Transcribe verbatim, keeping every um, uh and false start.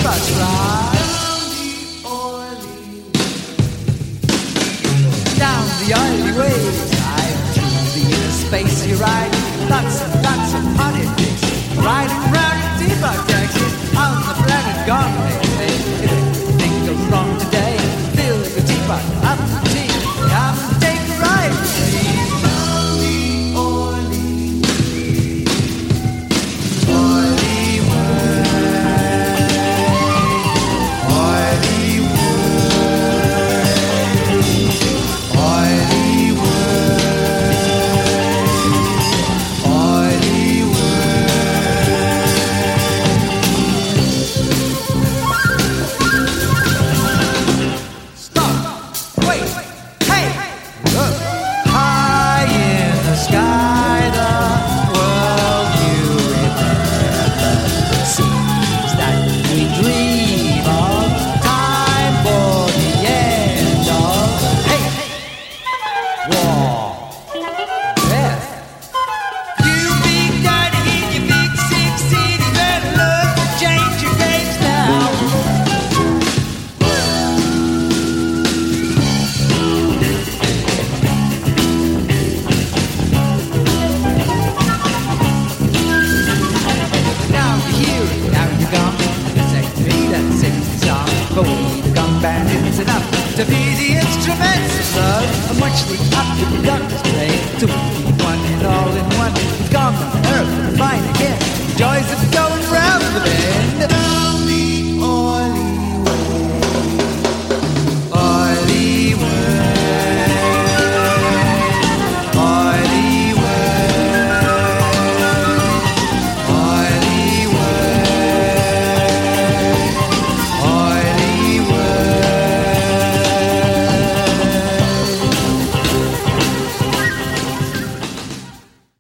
teapots fly down the oily wayside to the inner space you ride. Lots and lots of potted fish riding round in teapot taxis on the planet gone. They say if anything goes wrong today, fill the teapot up with tea. Come and take a ride with me. To be the instruments of love, much the opera conductors play to